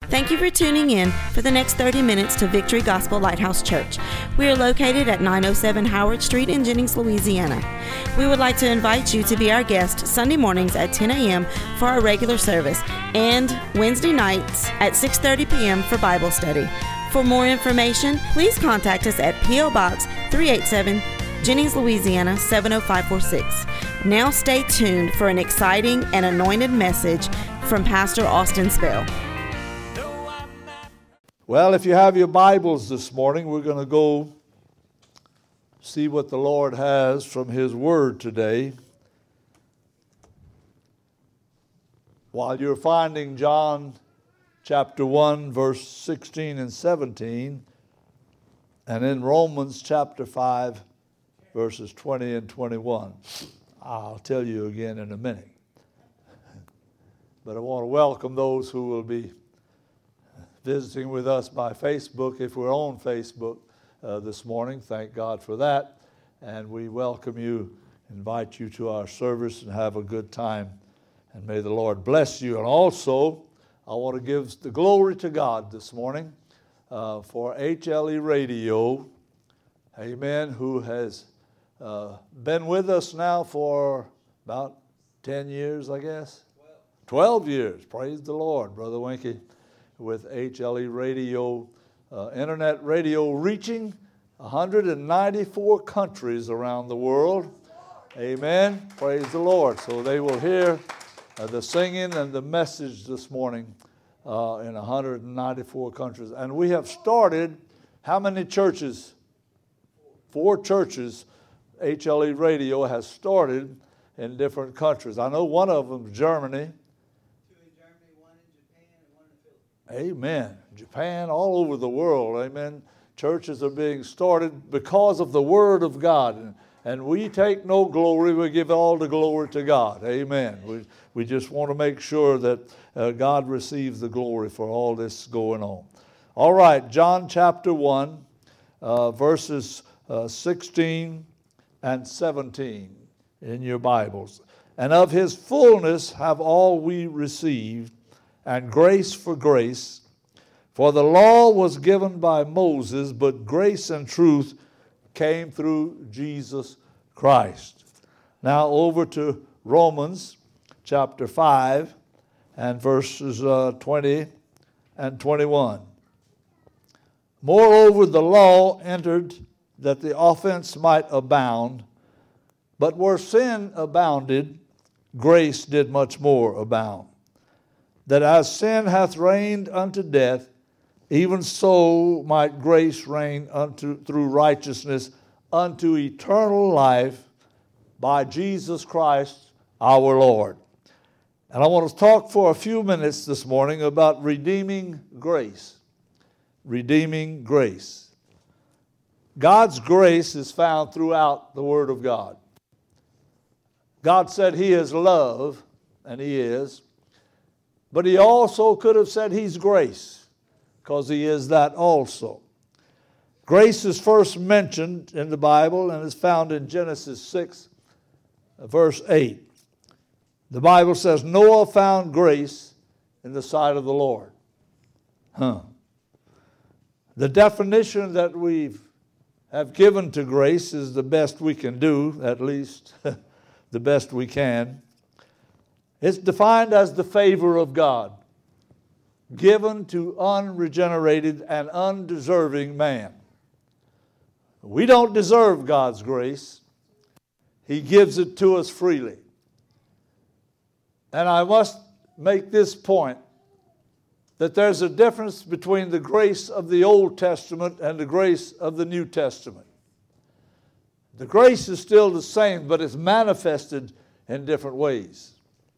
Thank you for tuning in for the next 30 minutes to Victory Gospel Lighthouse Church. We are located at 907 Howard Street in Jennings, Louisiana. We would like to invite you to be our guest Sunday mornings at 10 a.m. for our regular service and Wednesday nights at 6:30 p.m. for Bible study. For more information, please contact us at P.O. Box 387, Jennings, Louisiana 70546. Now stay tuned for an exciting and anointed message from Pastor Austin Spell. Well, if you have your Bibles this morning, we're going to go see what the Lord has from His Word today. While you're finding John chapter 1, verse 16 and 17, and in Romans chapter 5, verses 20 and 21. I'll tell you again in a minute. But I want to welcome those who will be visiting with us by Facebook, if we're on Facebook this morning. Thank God for that. And we welcome you, invite you to our service and have a good time. And may the Lord bless you. And also, I want to give the glory to God this morning for HLE Radio, amen, who has been with us now for about 10 years, I guess. 12 years. Praise the Lord, Brother Winky, with HLE Radio, internet radio reaching 194 countries around the world. Amen. Praise the Lord. So they will hear the singing and the message this morning in 194 countries. And we have started, how many churches? 4 churches HLE Radio has started in different countries. I know one of them is Germany. 2 in Germany, 1 in Japan, and 1 in the Philippines. Amen. Japan, all over the world. Amen. Churches are being started because of the Word of God. And we take no glory. We give all the glory to God. Amen. We just want to make sure that God receives the glory for all this going on. All right, John chapter 1, verses 16 and 17 in your Bibles. And of His fullness have all we received, and grace for grace. For the law was given by Moses, but grace and truth came through Jesus Christ. Now over to Romans chapter 5 and verses 20 and 21. Moreover, the law entered that the offense might abound, but where sin abounded, grace did much more abound. That as sin hath reigned unto death, even so might grace reign through righteousness unto eternal life by Jesus Christ our Lord. And I want to talk for a few minutes this morning about redeeming grace. Redeeming grace. God's grace is found throughout the Word of God. God said He is love, and He is. But He also could have said He's grace, because He is that also. Grace is first mentioned in the Bible and is found in Genesis 6, verse 8. The Bible says, Noah found grace in the sight of the Lord. The definition that we have given to grace is the best we can do, at least the best we can. It's defined as the favor of God, given to unregenerated and undeserving man. We don't deserve God's grace. He gives it to us freely. And I must make this point, that there's a difference between the grace of the Old Testament and the grace of the New Testament. The grace is still the same, but it's manifested in different ways.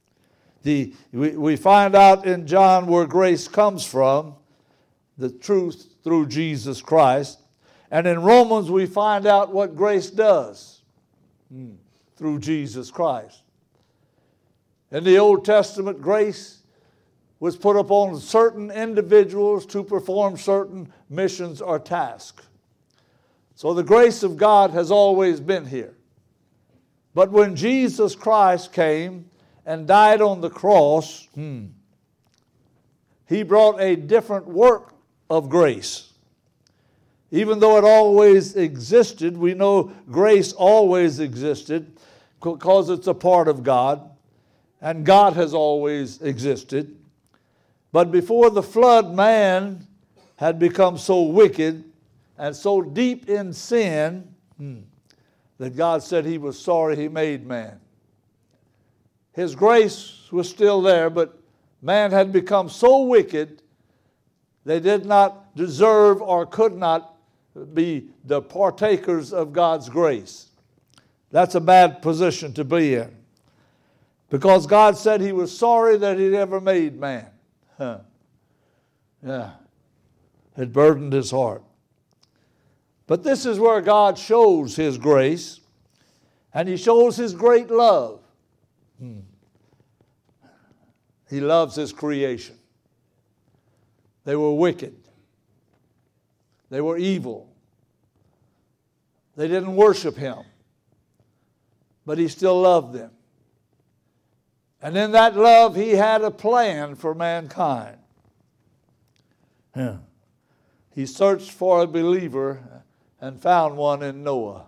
We find out in John where grace comes from, the truth through Jesus Christ. And in Romans we find out what grace does through Jesus Christ. In the Old Testament, grace was put upon certain individuals to perform certain missions or tasks. So the grace of God has always been here. But when Jesus Christ came and died on the cross, He he brought a different work of grace. Even though it always existed, we know grace always existed because it's a part of God, and God has always existed. But before the flood, man had become so wicked and so deep in sin that God said he was sorry he made man. His grace was still there, but man had become so wicked they did not deserve or could not be the partakers of God's grace. That's a bad position to be in, because God said he was sorry that he'd ever made man. Yeah, it burdened his heart. But this is where God shows his grace, and he shows his great love. He loves his creation. They were wicked. They were evil. They didn't worship him. But he still loved them. And in that love, he had a plan for mankind. Yeah. He searched for a believer and found one in Noah.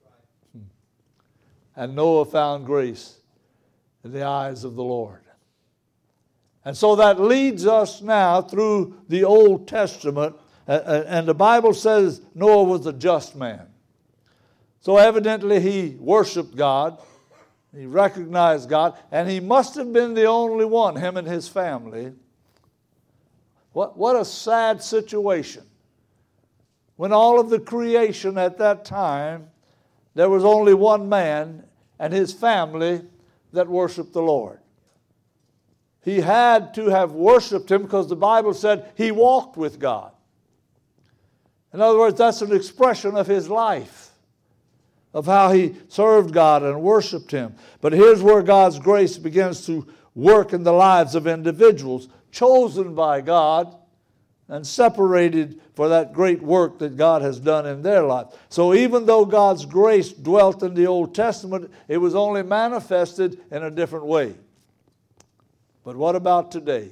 And Noah found grace in the eyes of the Lord. And so that leads us now through the Old Testament. And the Bible says Noah was a just man. So evidently he worshiped God. He recognized God. And he must have been the only one, him and his family. What a sad situation. When all of the creation at that time, there was only one man and his family that worshiped the Lord. He had to have worshiped him because the Bible said he walked with God. In other words, that's an expression of his life, of how he served God and worshiped him. But here's where God's grace begins to work in the lives of individuals chosen by God and separated for that great work that God has done in their life. So even though God's grace dwelt in the Old Testament, it was only manifested in a different way. But what about today?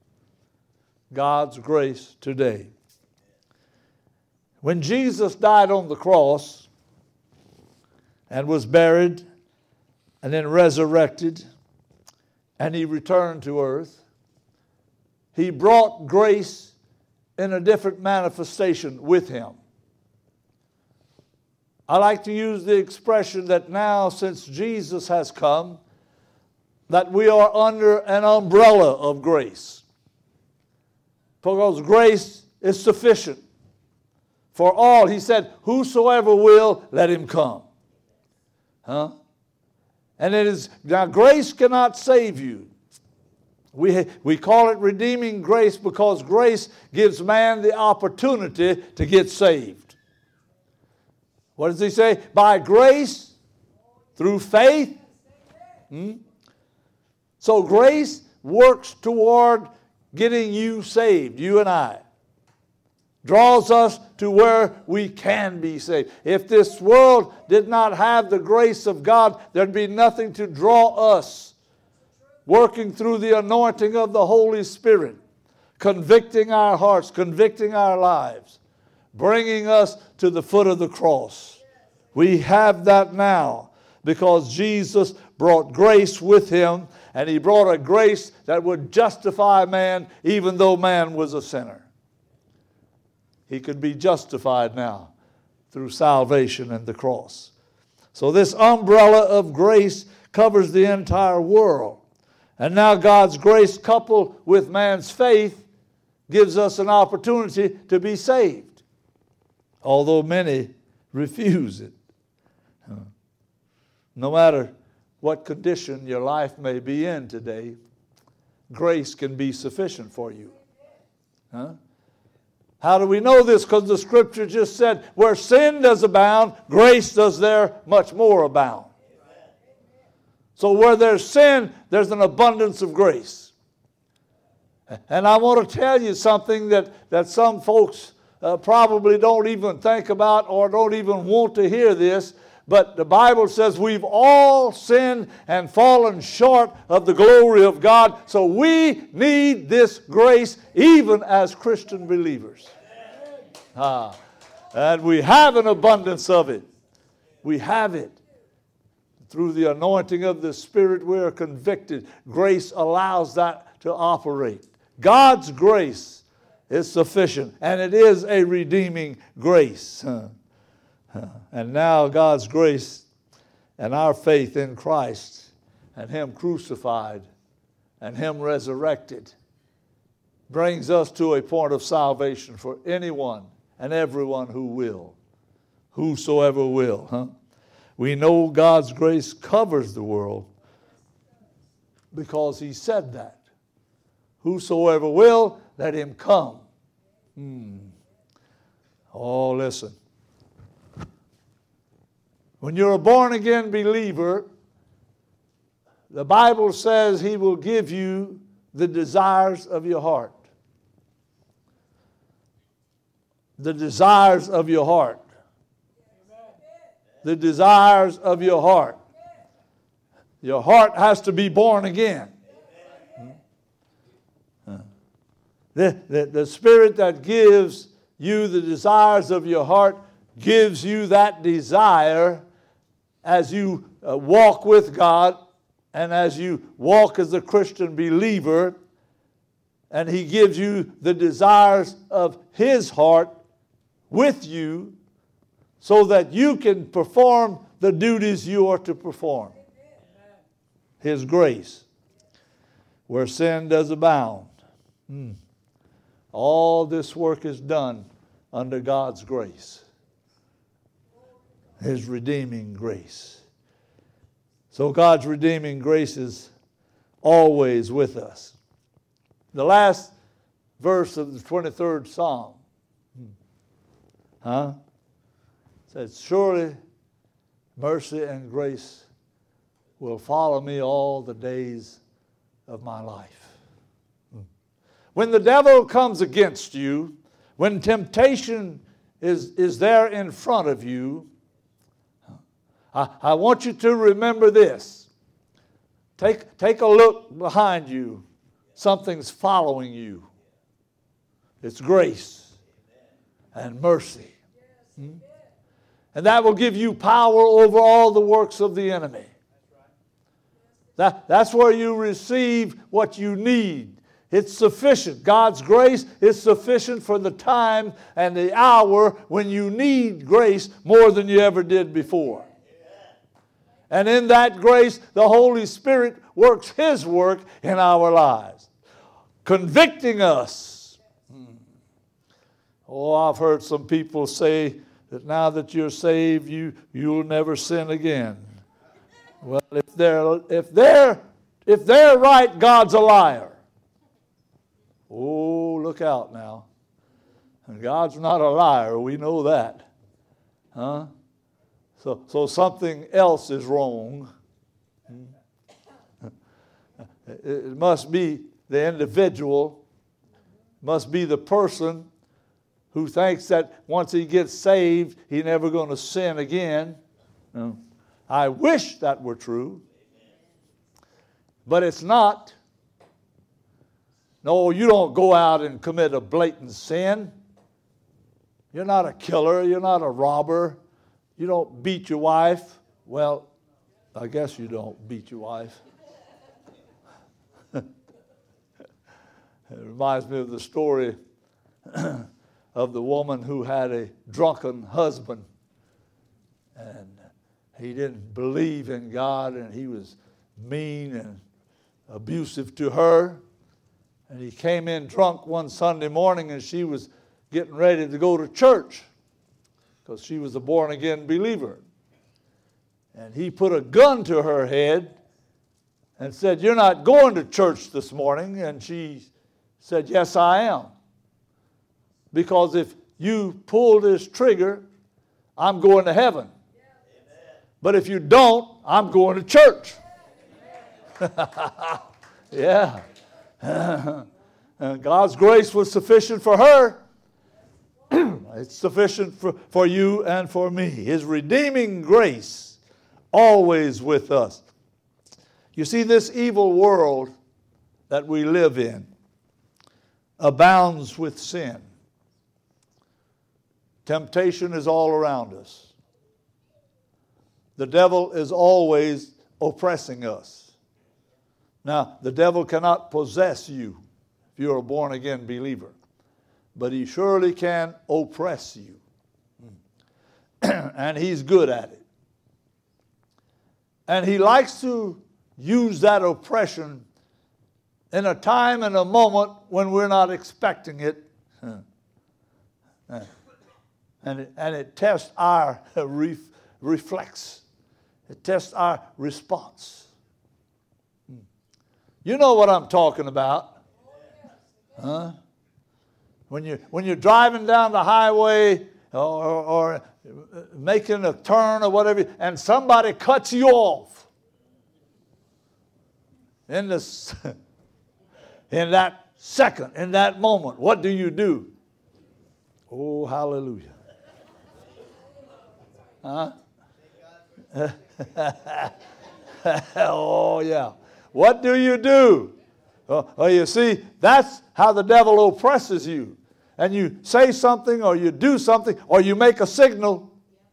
God's grace today. When Jesus died on the cross and was buried and then resurrected and he returned to earth, he brought grace in a different manifestation with him. I like to use the expression that now, since Jesus has come, that we are under an umbrella of grace. Because grace is sufficient for all. He said, whosoever will, let him come. And it is, now grace cannot save you. We call it redeeming grace because grace gives man the opportunity to get saved. What does he say? By grace, through faith. So grace works toward getting you saved, you and I. Draws us to where we can be saved. If this world did not have the grace of God, there'd be nothing to draw us. Working through the anointing of the Holy Spirit, convicting our hearts, convicting our lives, bringing us to the foot of the cross. We have that now because Jesus brought grace with him, and he brought a grace that would justify man even though man was a sinner. He could be justified now through salvation and the cross. So this umbrella of grace covers the entire world. And now God's grace coupled with man's faith gives us an opportunity to be saved, although many refuse it. No matter what condition your life may be in today, grace can be sufficient for you. How do we know this? Because the Scripture just said, where sin does abound, grace does there much more abound. So where there's sin, there's an abundance of grace. And I want to tell you something that some folks probably don't even think about or don't even want to hear this, But the Bible says we've all sinned and fallen short of the glory of God. So we need this grace even as Christian believers. And we have an abundance of it. We have it. Through the anointing of the Spirit, we are convicted. Grace allows that to operate. God's grace is sufficient, and it is a redeeming grace. And now God's grace and our faith in Christ and Him crucified and Him resurrected brings us to a point of salvation for anyone and everyone who will, whosoever will. We know God's grace covers the world because He said that. Whosoever will, let him come. Oh, listen. When you're a born-again believer, the Bible says He will give you the desires of your heart. The desires of your heart. The desires of your heart. Your heart has to be born again. The Spirit that gives you the desires of your heart gives you that desire as you walk with God and as you walk as a Christian believer, and He gives you the desires of His heart with you so that you can perform the duties you are to perform. His grace, where sin does abound. All this work is done under God's grace. His redeeming grace. So God's redeeming grace is always with us. The last verse of the 23rd Psalm says, surely mercy and grace will follow me all the days of my life. When the devil comes against you, when temptation is there in front of you, I want you to remember this. Take a look behind you. Something's following you. It's grace and mercy. And that will give you power over all the works of the enemy. That's where you receive what you need. It's sufficient. God's grace is sufficient for the time and the hour when you need grace more than you ever did before. And in that grace, the Holy Spirit works His work in our lives, convicting us. Oh, I've heard some people say that now that you're saved, you'll never sin again. Well, if they're right, God's a liar. Oh, look out now. And God's not a liar. We know that. So something else is wrong. It must be the individual, must be the person who thinks that once he gets saved, he's never going to sin again. I wish that were true, but it's not. No, you don't go out and commit a blatant sin. You're not a killer. You're not a robber. You don't beat your wife. Well, I guess you don't beat your wife. It reminds me of the story of the woman who had a drunken husband. And he didn't believe in God, and he was mean and abusive to her. And he came in drunk one Sunday morning, and she was getting ready to go to church because she was a born-again believer. And he put a gun to her head and said, "You're not going to church this morning." And she said, "Yes, I am. Because if you pull this trigger, I'm going to heaven. But if you don't, I'm going to church." Yeah. And God's grace was sufficient for her. It's sufficient for you and for me. His redeeming grace always with us. You see, this evil world that we live in abounds with sin. Temptation is all around us. The devil is always oppressing us. Now, the devil cannot possess you if you're a born-again believer, but he surely can oppress you. And he's good at it. And he likes to use that oppression in a time and a moment when we're not expecting it. And it tests our reflex. It tests our response. You know what I'm talking about. Huh? When you're driving down the highway or making a turn or whatever, and somebody cuts you off in that second, in that moment, what do? Oh, hallelujah. Huh? Oh, yeah. What do? You see, that's how the devil oppresses you. And you say something or you do something or you make a signal.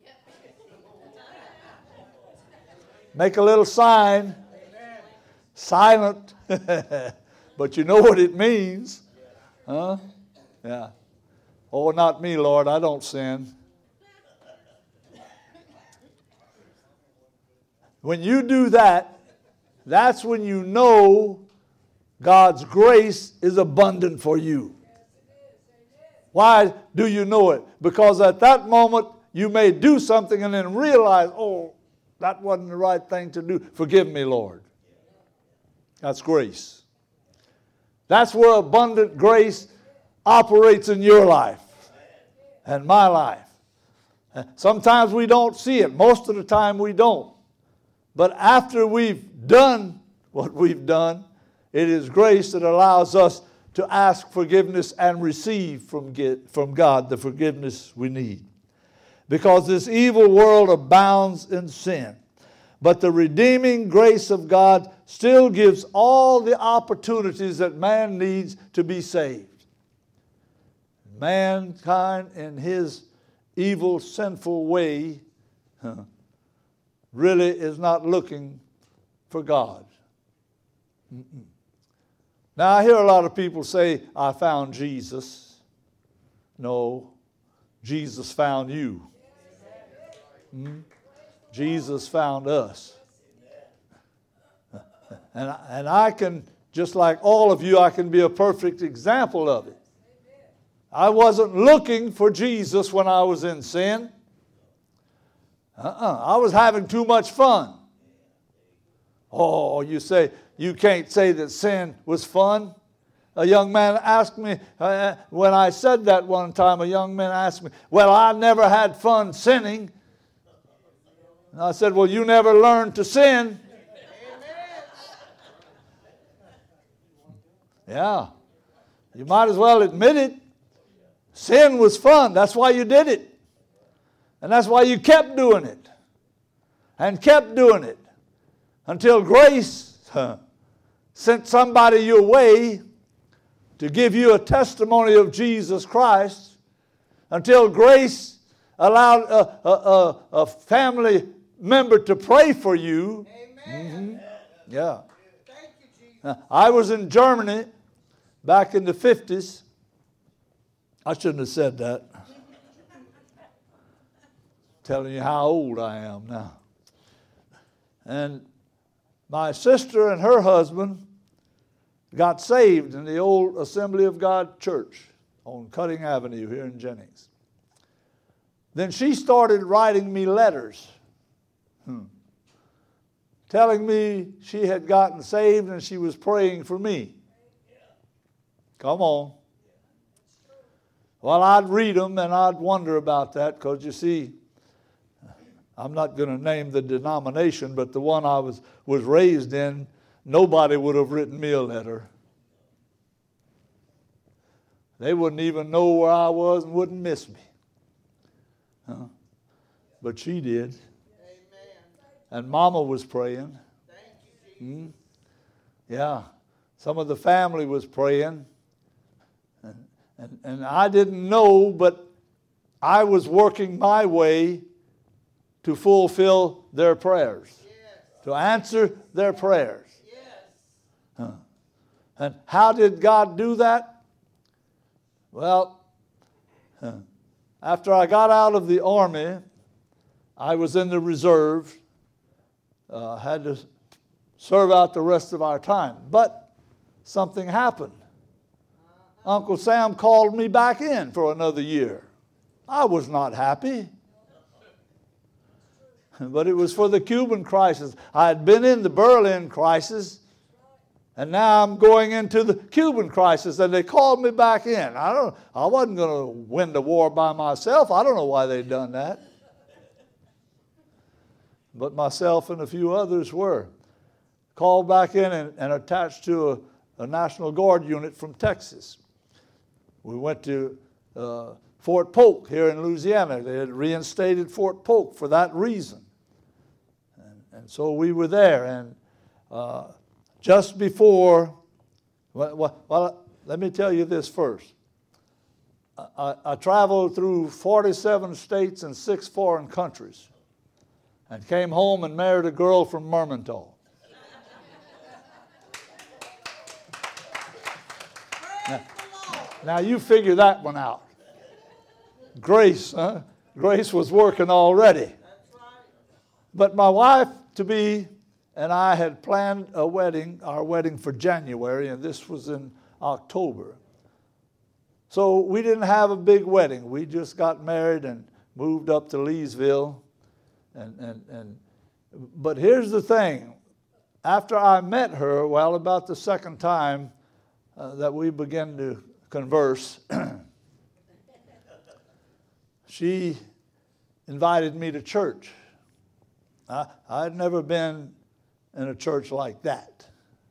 Make a little sign. Silent. But you know what it means. Huh? Yeah. Oh, not me, Lord. I don't sin. When you do that, that's when you know God's grace is abundant for you. Why do you know it? Because at that moment you may do something and then realize, oh, that wasn't the right thing to do. Forgive me, Lord. That's grace. That's where abundant grace operates in your life and my life. Sometimes we don't see it. Most of the time we don't. But after we've done what we've done, it is grace that allows us to ask forgiveness and receive from God the forgiveness we need. Because this evil world abounds in sin. But the redeeming grace of God still gives all the opportunities that man needs to be saved. Mankind in his evil, sinful way really is not looking for God. Now, I hear a lot of people say, I found Jesus. No, Jesus found you. Jesus found us. And I can, just like all of you, I can be a perfect example of it. I wasn't looking for Jesus when I was in sin. I was having too much fun. Oh, you say, you can't say that sin was fun? A young man asked me, when I said that one time, a young man asked me, well, I never had fun sinning. And I said, well, you never learned to sin. Yeah, you might as well admit it. Sin was fun. That's why you did it. And that's why you kept doing it. And kept doing it. Until grace sent somebody your way to give you a testimony of Jesus Christ. Until grace allowed a family member to pray for you. Amen. Yeah. Thank you, Jesus. I was in Germany back in the 50s. I shouldn't have said that. Telling you how old I am now. And my sister and her husband got saved in the old Assembly of God church on Cutting Avenue here in Jennings. Then she started writing me letters telling me she had gotten saved and she was praying for me. Come on. Well, I'd read them and I'd wonder about that because, you see, I'm not going to name the denomination, but the one I was raised in, nobody would have written me a letter. They wouldn't even know where I was and wouldn't miss me. But she did. Amen. And Mama was praying. Thank you, Jesus. Yeah. Some of the family was praying. And I didn't know, but I was working my way to fulfill their prayers. Yes. To answer their prayers. Yes. And how did God do that? Well, after I got out of the army, I was in the reserve. Had to serve out the rest of our time. But something happened. Uncle Sam called me back in for another year. I was not happy. But it was for the Cuban crisis. I had been in the Berlin crisis, and now I'm going into the Cuban crisis, and they called me back in. I wasn't going to win the war by myself. I don't know why they'd done that. But myself and a few others were called back in and attached to a National Guard unit from Texas. We went to Fort Polk here in Louisiana. They had reinstated Fort Polk for that reason. And so we were there. And just before, well, let me tell you this first. I traveled through 47 states and 6 foreign countries and came home and married a girl from Mermentau. Now you figure that one out. Grace, huh? Grace was working already. But my wife-to-be and I had planned our wedding for January, and this was in October. So we didn't have a big wedding. We just got married and moved up to Leesville. But here's the thing. After I met her, well, about the second time that we began to converse, she invited me to church. I'd never been in a church like that.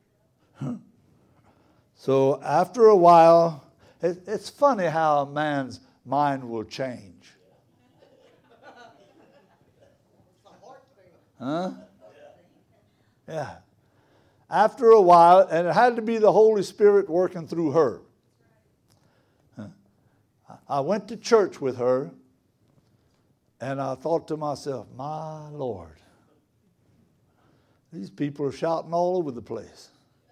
So after a while, it's funny how a man's mind will change. Huh? Yeah. After a while, and it had to be the Holy Spirit working through her. I went to church with her, and I thought to myself, my Lord, these people are shouting all over the place.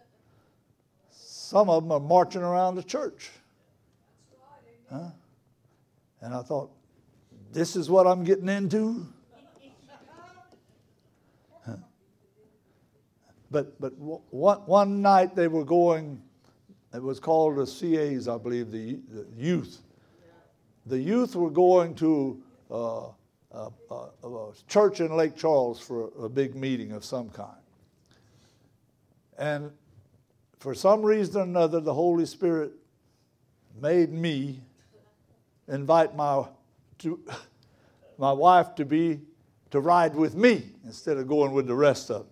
Some of them are marching around the church. Huh? And I thought, this is what I'm getting into? Huh? But one night they were going, it was called the CAs, I believe, the youth. The youth were going to a church in Lake Charles for a big meeting of some kind. And for some reason or another, the Holy Spirit made me invite my wife to ride with me instead of going with the rest of them.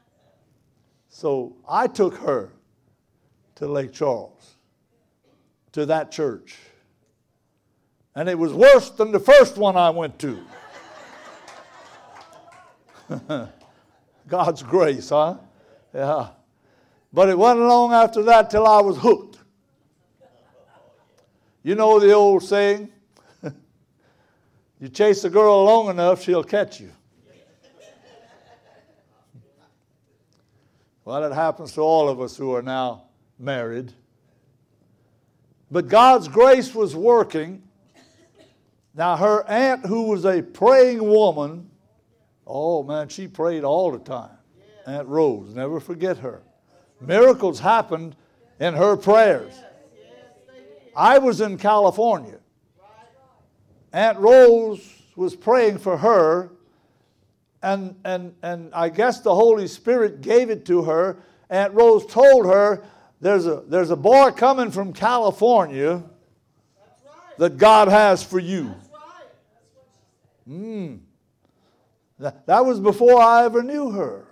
So I took her to Lake Charles, to that church. And it was worse than the first one I went to. God's grace, huh? Yeah. But it wasn't long after that till I was hooked. You know the old saying, you chase a girl long enough, she'll catch you. Well, it happens to all of us who are now married. But God's grace was working. Now, her aunt, who was a praying woman, oh man, she prayed all the time. Aunt Rose, never forget her. Miracles happened in her prayers. I was in California. Aunt Rose was praying for her, and I guess the Holy Spirit gave it to her. Aunt Rose told her, there's a boy coming from California that God has for you. That was before I ever knew her.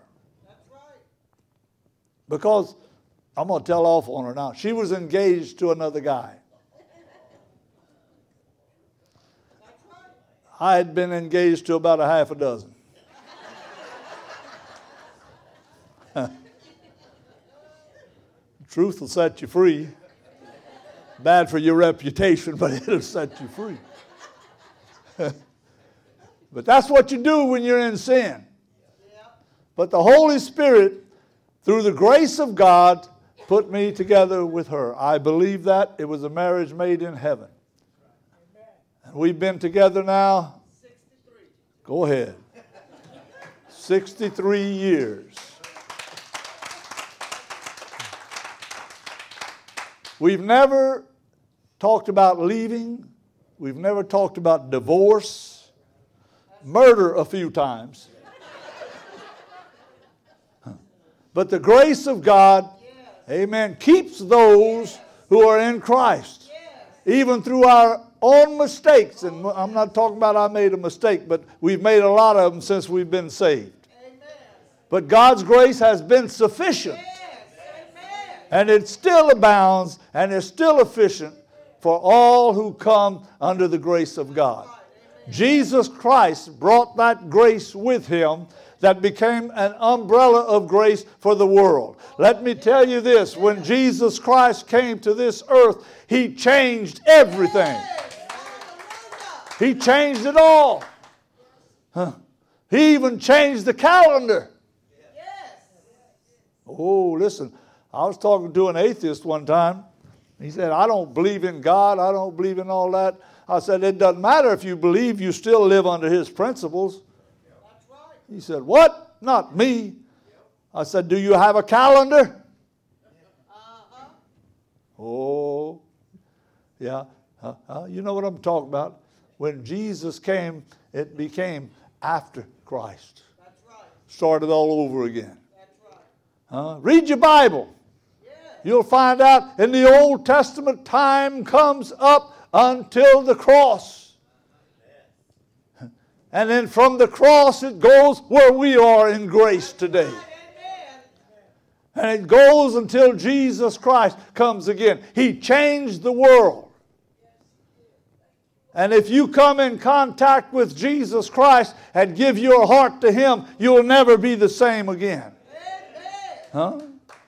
Because, I'm going to tell off on her now, she was engaged to another guy. I had been engaged to about a half a dozen. Truth will set you free. Bad for your reputation, but it'll set you free. But that's what you do when you're in sin. But the Holy Spirit, through the grace of God, put me together with her. I believe that. It was a marriage made in heaven. And we've been together now. 63. Go ahead. 63 years. We've never talked about leaving. We've never talked about divorce. Murder a few times. But the grace of God, amen, keeps those who are in Christ. Even through our own mistakes. And I'm not talking about I made a mistake, but we've made a lot of them since we've been saved. But God's grace has been sufficient. And it still abounds and is still efficient for all who come under the grace of God. Jesus Christ brought that grace with him that became an umbrella of grace for the world. Let me tell you this, when Jesus Christ came to this earth, he changed everything. He changed it all. He even changed the calendar. Oh, listen, I was talking to an atheist one time. He said, I don't believe in God. I don't believe in all that. I said, it doesn't matter if you believe, you still live under his principles. He said, what? Not me. I said, do you have a calendar? Oh, yeah. You know what I'm talking about. When Jesus came, it became after Christ. Started all over again. Read your Bible. You'll find out in the Old Testament, time comes up until the cross. And then from the cross it goes where we are in grace today. And it goes until Jesus Christ comes again. He changed the world. And if you come in contact with Jesus Christ and give your heart to him, you'll never be the same again. Huh?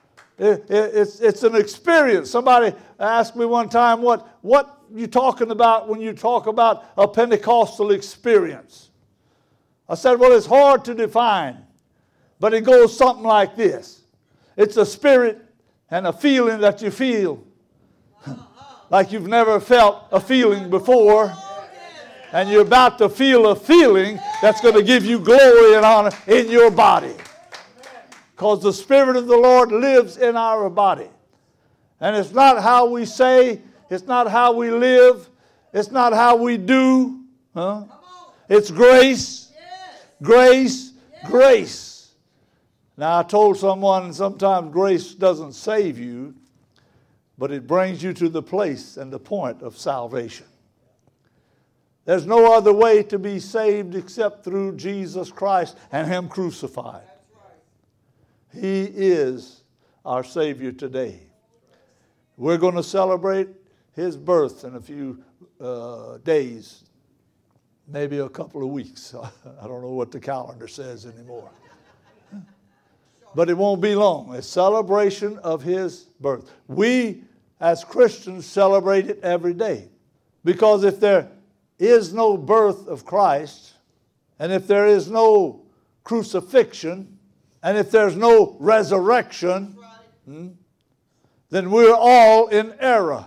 It's an experience. Somebody asked me one time, what you talking about when you talk about a Pentecostal experience? I said, well, it's hard to define, but it goes something like this. It's a spirit and a feeling that you feel like you've never felt a feeling before, and you're about to feel a feeling that's going to give you glory and honor in your body. Because the Spirit of the Lord lives in our body. And it's not how we say, it's not how we live, it's not how we do. Huh? It's grace, grace, grace. Now I told someone sometimes grace doesn't save you, but it brings you to the place and the point of salvation. There's no other way to be saved except through Jesus Christ and him crucified. He is our Savior today. We're going to celebrate his birth in a few days, maybe a couple of weeks. I don't know what the calendar says anymore. But it won't be long. A celebration of his birth. We, as Christians, celebrate it every day. Because if there is no birth of Christ, and if there is no crucifixion, and if there's no resurrection, then we're all in error.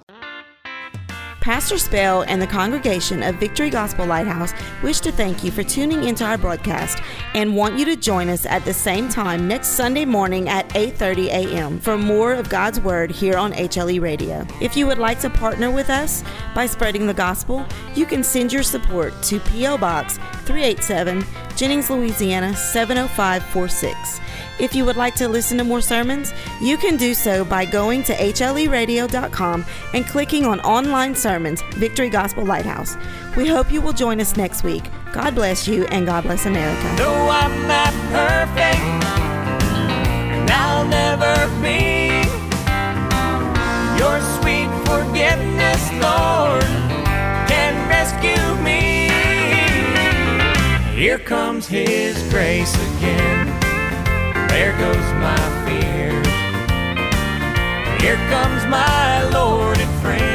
Pastor Spell and the congregation of Victory Gospel Lighthouse wish to thank you for tuning into our broadcast and want you to join us at the same time next Sunday morning at 8:30 a.m. for more of God's Word here on HLE Radio. If you would like to partner with us by spreading the gospel, you can send your support to P.O. Box 387, Jennings, Louisiana 70546. If you would like to listen to more sermons, you can do so by going to HLEradio.com and clicking on Online Sermons, Victory Gospel Lighthouse. We hope you will join us next week. God bless you and God bless America. No, I'm not perfect, and I'll never be. Your sweet forgiveness, Lord, can rescue me. Here comes His grace again. There goes my fear. Here comes my Lord and friend.